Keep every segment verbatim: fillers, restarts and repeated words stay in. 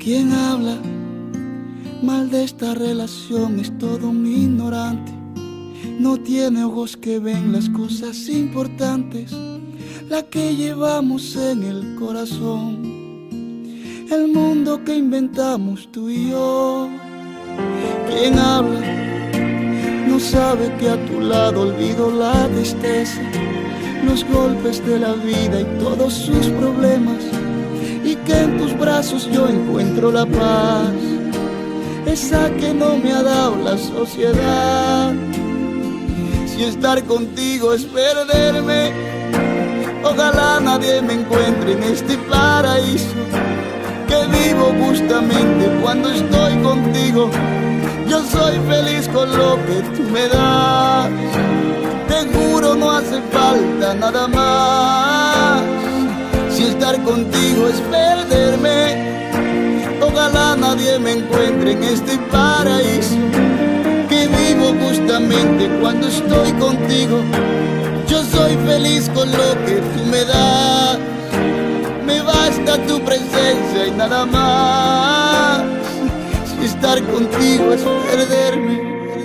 Quien habla mal de esta relación es todo un ignorante. No tiene ojos que ven las cosas importantes, la que llevamos en el corazón, el mundo que inventamos tú y yo. Quien habla no sabe que a tu lado olvido la tristeza, los golpes de la vida y todos sus problemas, y que en tus brazos yo encuentro la paz, esa que no me ha dado la sociedad. Si estar contigo es perderme, ojalá nadie me encuentre en este paraíso que vivo justamente cuando estoy contigo. Yo soy feliz con lo que tú me das, te juro no hace falta nada más. Si estar contigo es perderme, ojalá nadie me encuentre en este paraíso que vivo justamente cuando estoy contigo. Yo soy feliz con lo que tú me das, me basta tu presencia y nada más. Si estar contigo es perderme.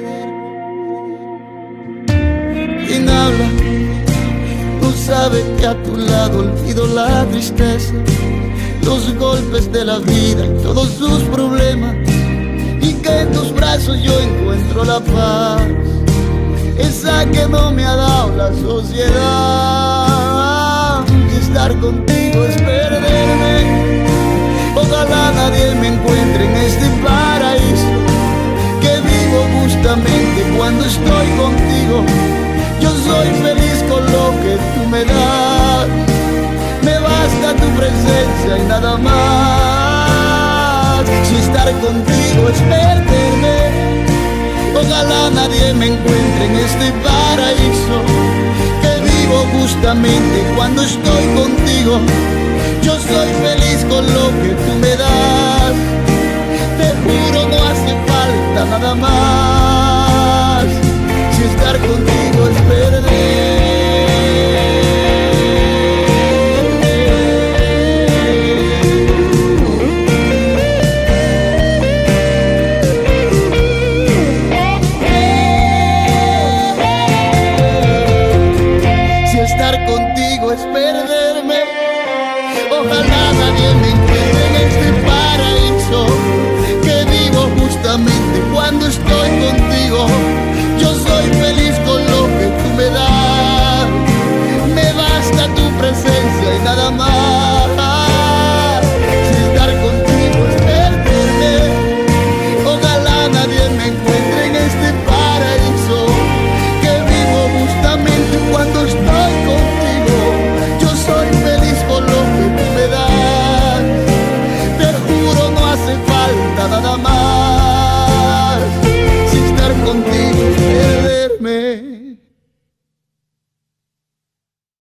Quien habla no sabe que a tu lado olvido la tristeza, los golpes de la vida y todos sus problemas, y que en tus brazos yo encuentro la paz, esa que no me ha dado la sociedad. Si estar contigo es perderme, ojalá nadie me encuentre en este paraíso que vivo justamente cuando estoy contigo. Yo soy feliz con lo que tú me das, me basta tu presencia y nada más. Si estar contigo es perderme, ojalá nadie me encuentre en este paraíso que vivo justamente cuando estoy contigo. Yo soy feliz con lo que tú me das, te juro no hace falta nada más. Si estar contigo es perderme.